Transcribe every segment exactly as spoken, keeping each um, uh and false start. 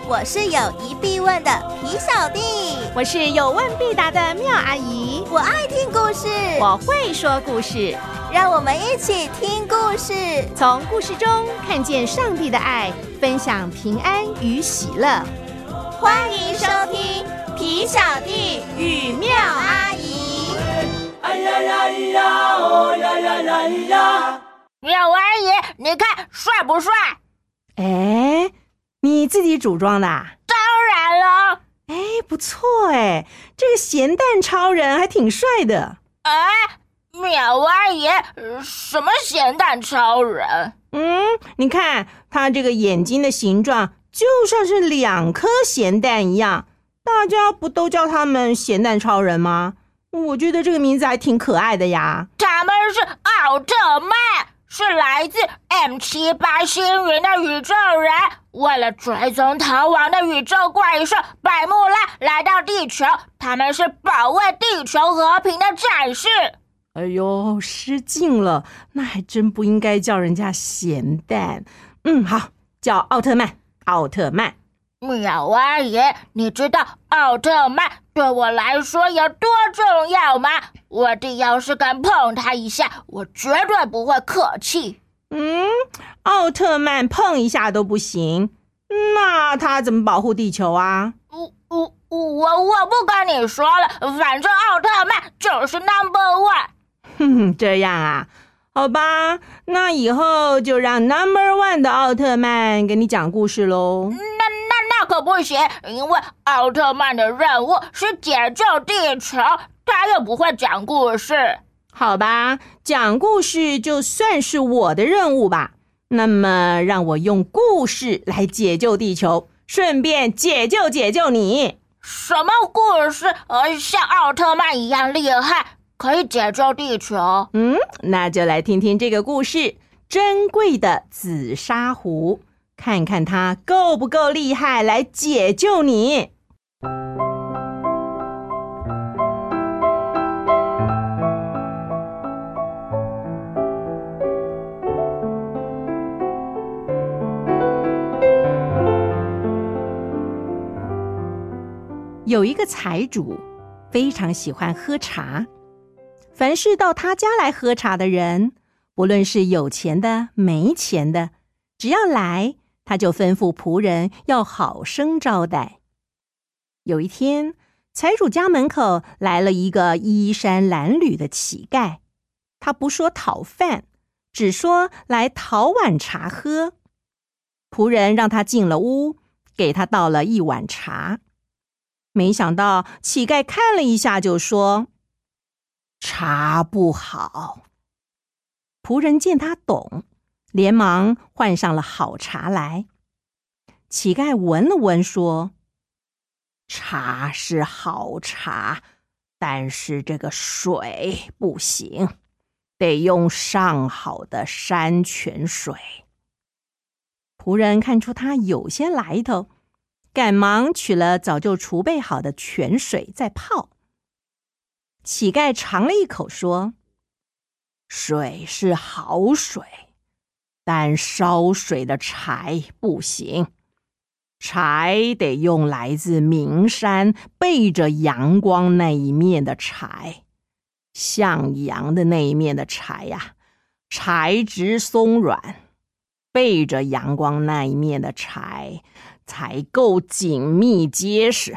我是有疑必问的皮小弟， 我是有问必答的妙阿姨。 我爱听故事， 我会说故事， 让我们一起听故事， 从故事中看见上帝的爱，分享平安与喜乐。 欢迎收听皮小弟与妙阿姨。 哎呀呀呀哦呀呀呀呀！ 妙阿姨，你看帅不帅？ 哎，你自己组装的啊？ 当然了。 哎，不错哎，这个咸蛋超人还挺帅的。 哎，妙阿姨，什么咸蛋超人？ 嗯，你看他这个眼睛的形状，就像是两颗咸蛋一样。大家不都叫他们咸蛋超人吗？我觉得这个名字还挺可爱的呀。 他们是奥特曼，是来自 M 七八 星云的宇宙人，为了追踪逃亡的宇宙怪兽百慕拉来到地球，他们是保卫地球和平的战士。 哎呦，失敬了，那还真不应该叫人家咸蛋。嗯，好，叫奥特曼，奥特曼。 妙阿姨，你知道奥特曼对我来说有多重要吗？我弟要是敢碰他一下，我绝对不会客气。 嗯，奥特曼碰一下都不行，那他怎么保护地球啊？ 我我我我不跟你说了，反正奥特曼就是 number one。 哼哼，这样啊，好吧，那以后就让 number one 的奥特曼给你讲故事咯。 那那那可不行，因为奥特曼的任务是解救地球，他又不会讲故事。 好吧，讲故事就算是我的任务吧。那么让我用故事来解救地球，顺便解救解救你。 什么故事呃，像奥特曼一样厉害，可以解救地球？ 嗯，那就来听听这个故事，珍贵的紫砂壶，看看它够不够厉害来解救你。有一个财主非常喜欢喝茶，凡是到他家来喝茶的人，不论是有钱的没钱的，只要来，他就吩咐仆人要好生招待。有一天，财主家门口来了一个衣衫褴褛的乞丐，他不说讨饭，只说来讨碗茶喝。仆人让他进了屋，给他倒了一碗茶。没想到乞丐看了一下就说：茶不好。仆人见他懂，连忙换上了好茶来。乞丐闻了闻说：茶是好茶，但是这个水不行，得用上好的山泉水。仆人看出他有些来头，赶忙取了早就储备好的泉水再泡。乞丐尝了一口说：水是好水，但烧水的柴不行，柴得用来自名山背着阳光那一面的柴，向阳的那一面的柴呀，材质松软，背着阳光那一面的柴才够紧密结实。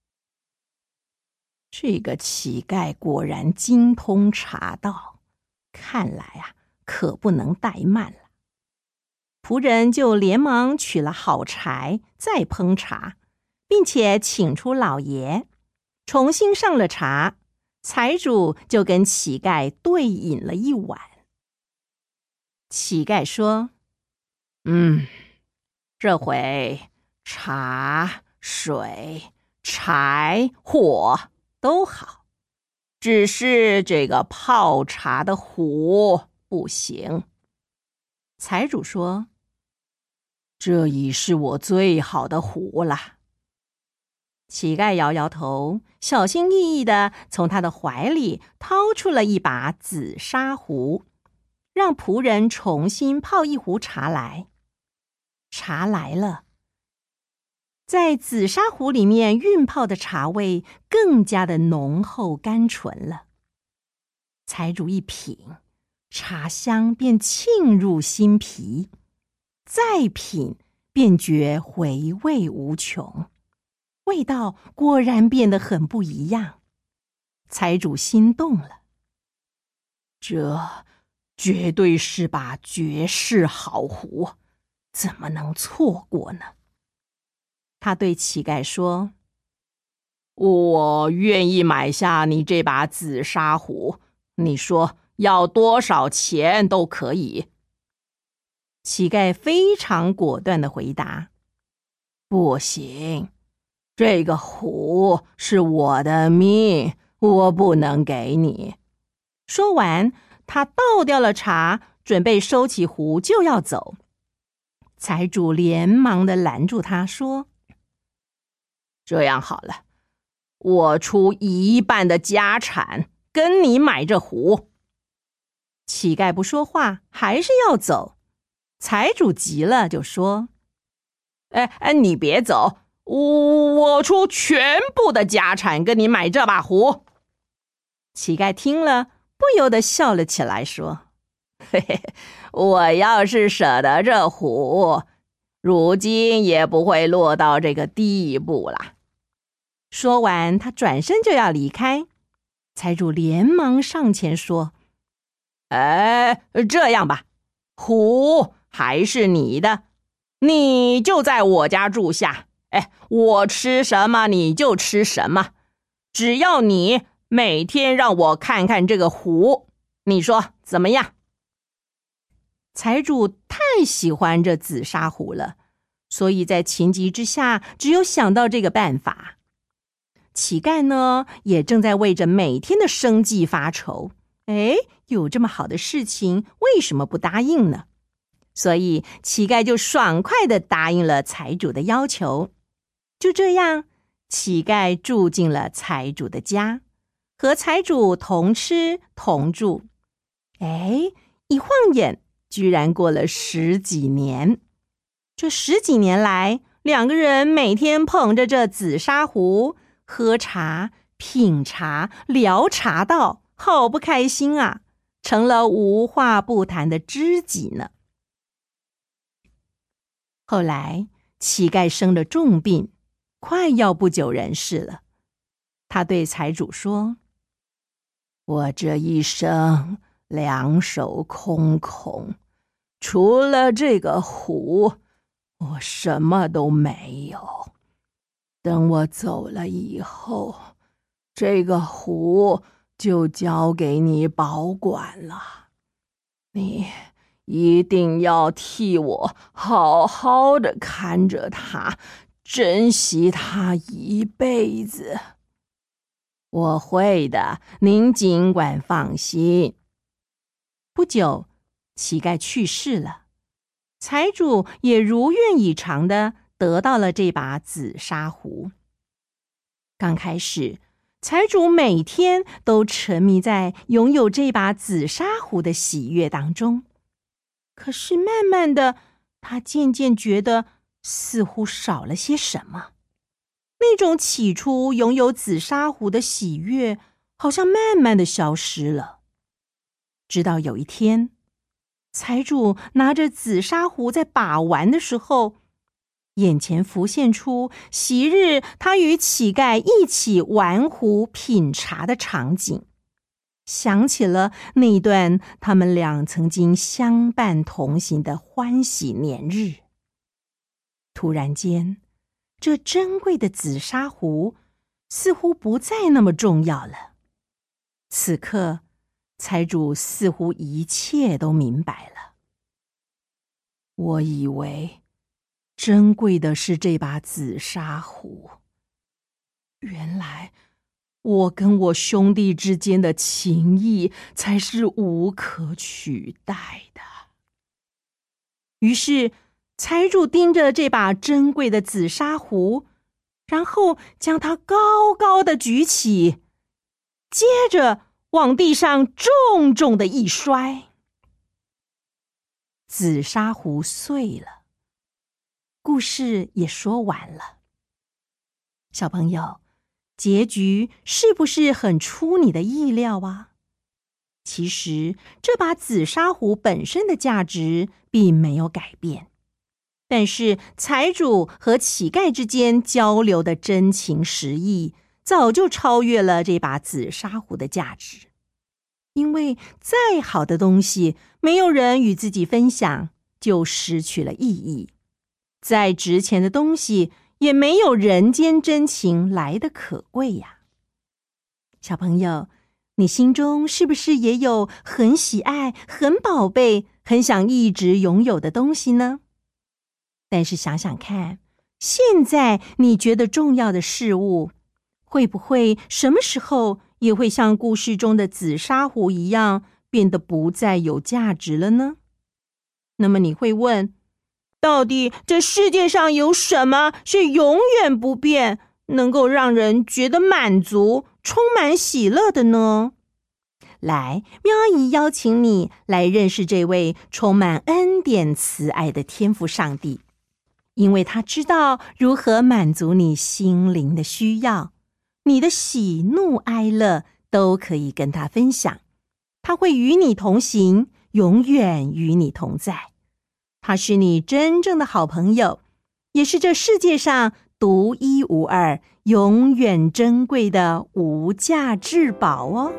这个乞丐果然精通茶道，看来啊，可不能怠慢了。仆人就连忙取了好柴，再烹茶，并且请出老爷，重新上了茶。财主就跟乞丐对饮了一碗。乞丐说：嗯，这回茶、水、柴、火都好，只是这个泡茶的壶不行。财主说：这已是我最好的壶了。乞丐摇摇头，小心翼翼地从他的怀里掏出了一把紫砂壶，让仆人重新泡一壶茶来。茶来了， 在紫砂壶里面晕泡的茶味更加的浓厚甘醇了。财主一品，茶香便沁入心脾，再品便觉回味无穷，味道果然变得很不一样。财主心动了，这绝对是把绝世好壶，怎么能错过呢？他对乞丐说：我愿意买下你这把紫砂壶，你说要多少钱都可以。乞丐非常果断地回答：不行，这个壶是我的命，我不能给你。说完，他倒掉了茶，准备收起壶就要走。财主连忙地拦住他说：这样好了，我出一半的家产跟你买这壶。乞丐不说话，还是要走。财主急了，就说：哎哎，你别走，我出全部的家产跟你买这把壶。乞丐听了，不由得笑了起来，说：嘿嘿，我要是舍得这壶，如今也不会落到这个地步了。说完，他转身就要离开。财主连忙上前说：哎，这样吧，壶还是你的，你就在我家住下。哎，我吃什么你就吃什么，只要你每天让我看看这个壶，你说怎么样？财主太喜欢这紫砂壶了，所以在情急之下，只有想到这个办法。乞丐呢，也正在为着每天的生计发愁。哎，有这么好的事情，为什么不答应呢？所以乞丐就爽快地答应了财主的要求。就这样，乞丐住进了财主的家，和财主同吃同住。哎，一晃眼，居然过了十几年。这十几年来，两个人每天捧着这紫砂壶，喝茶、品茶、聊茶道，好不开心啊，成了无话不谈的知己呢。后来，乞丐生了重病，快要不久人世了。他对财主说：我这一生两手空空，除了这个壶，我什么都没有。等我走了以后，这个壶就交给你保管了，你一定要替我好好的看着它，珍惜它一辈子。我会的，您尽管放心。不久，乞丐去世了，财主也如愿以偿的得到了这把紫砂壶。刚开始，财主每天都沉迷在拥有这把紫砂壶的喜悦当中。可是慢慢的，他渐渐觉得似乎少了些什么。那种起初拥有紫砂壶的喜悦，好像慢慢的消失了。直到有一天，财主拿着紫砂壶在把玩的时候，眼前浮现出昔日他与乞丐一起玩壶品茶的场景，想起了那段他们俩曾经相伴同行的欢喜年日。突然间，这珍贵的紫砂壶似乎不再那么重要了。此刻，财主似乎一切都明白了。我以为珍贵的是这把紫砂壶，原来我跟我兄弟之间的情谊才是无可取代的。于是财主盯着这把珍贵的紫砂壶，然后将它高高的举起，接着往地上重重的一摔，紫砂壶碎了。故事也说完了。 小朋友，结局是不是很出你的意料啊？其实，这把紫砂壶本身的价值并没有改变，但是财主和乞丐之间交流的真情实意，早就超越了这把紫砂壶的价值。因为再好的东西，没有人与自己分享，就失去了意义；再值钱的东西，也没有人间真情来得可贵呀。小朋友，你心中是不是也有很喜爱、很宝贝、很想一直拥有的东西呢？但是想想看，现在你觉得重要的事物，会不会什么时候也会像故事中的紫砂壶一样，变得不再有价值了呢？那么你会问，到底这世界上有什么是永远不变，能够让人觉得满足、充满喜乐的呢？来，喵阿姨邀请你来认识这位充满恩典慈爱的天父上帝，因为他知道如何满足你心灵的需要，你的喜怒哀乐都可以跟他分享，他会与你同行，永远与你同在。他是你真正的好朋友，也是这世界上独一无二、永远珍贵的无价至宝哦。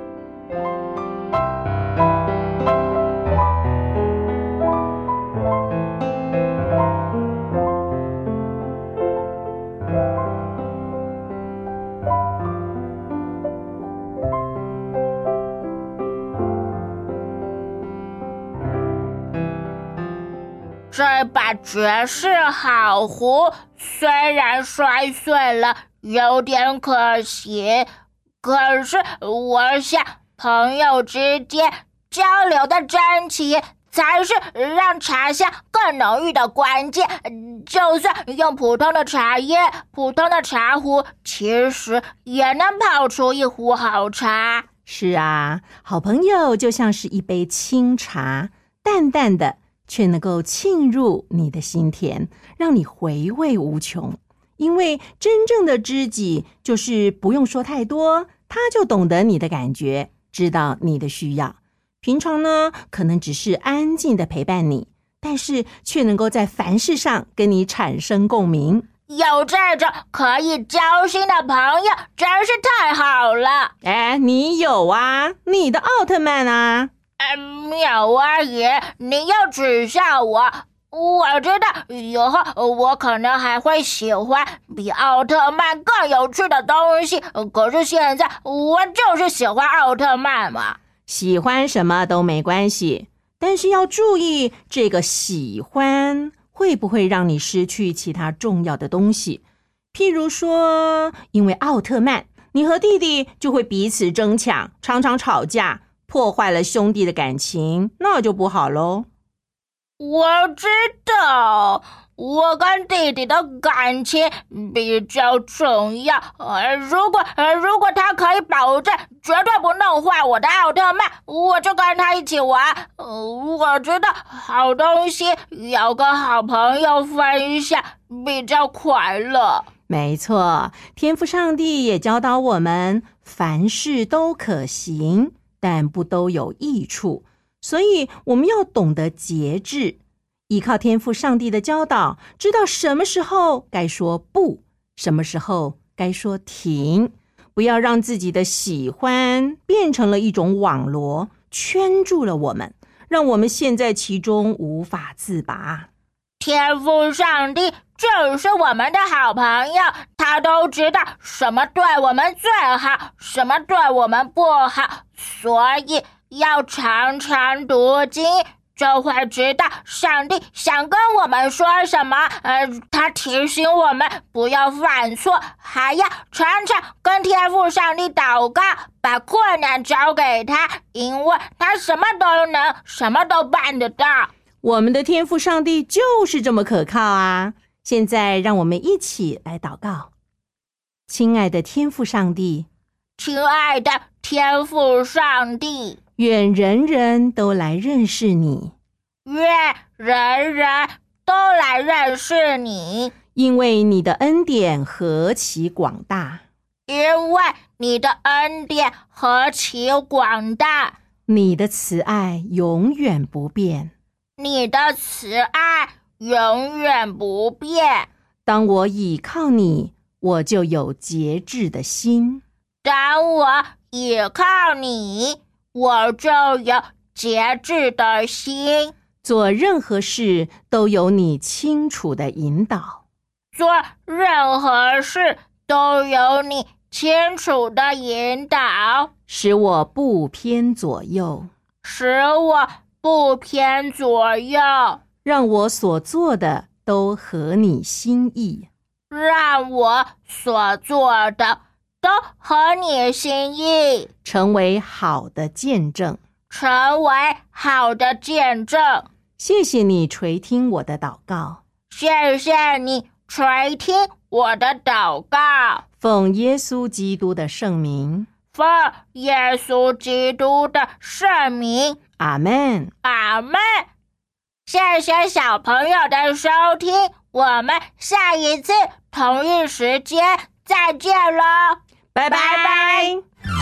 这把绝世好壶虽然摔碎了，有点可惜，可是我想朋友之间交流的真情才是让茶香更浓郁的关键。就算用普通的茶叶、普通的茶壶，其实也能泡出一壶好茶。 是啊，好朋友就像是一杯清茶，淡淡的，却能够沁入你的心田，让你回味无穷。因为真正的知己就是不用说太多，他就懂得你的感觉，知道你的需要。平常呢，可能只是安静的陪伴你，但是却能够在凡事上跟你产生共鸣。 有这种可以交心的朋友真是太好了。 哎，你有啊，你的奥特曼啊。 妙阿姨，你又取笑我。我知道以后我可能还会喜欢比奥特曼更有趣的东西，可是现在我就是喜欢奥特曼嘛。 喜欢什么都没关系，但是要注意这个喜欢会不会让你失去其他重要的东西。譬如说，因为奥特曼，你和弟弟就会彼此争抢，常常吵架，破坏了兄弟的感情，那就不好咯。 我知道，我跟弟弟的感情比较重要。呃，如果呃如果他可以保证绝对不弄坏我的奥特曼，我就跟他一起玩。呃，我知道好东西要跟好朋友分享比较快乐。 没错，天父上帝也教导我们，凡事都可行，但不都有益处。所以我们要懂得节制，依靠天父上帝的教导，知道什么时候该说不，什么时候该说停，不要让自己的喜欢变成了一种网罗，圈住了我们，让我们陷在其中无法自拔。 天父上帝就是我们的好朋友，他都知道什么对我们最好，什么对我们不好，所以要常常读经，就会知道上帝想跟我们说什么。呃，他提醒我们不要犯错，还要常常跟天父上帝祷告，把困难交给他，因为他什么都能，什么都办得到。 我们的天父上帝就是这么可靠啊！现在让我们一起来祷告。亲爱的天父上帝， 亲爱的天父上帝， 愿人人都来认识你， 愿人人都来认识你， 因为你的恩典何其广大， 因为你的恩典何其广大， 你的慈爱永远不变， 你的慈爱永远不变。 当我倚靠你，我就有节制的心。 当我倚靠你，我就有节制的心。 做任何事都有你清楚的引导， 做任何事都有你清楚的引导， 使我不偏左右， 使我不偏左右， 让我所做的都合你心意， 让我所做的都合你心意， 成为好的见证， 成为好的见证。 谢谢你垂听我的祷告， 谢谢你垂听我的祷告， 奉耶稣基督的圣名， 奉耶稣基督的圣名， 阿们， 阿们。谢谢小朋友的收听，我们下一次同一时间再见喽， 拜拜。 拜拜。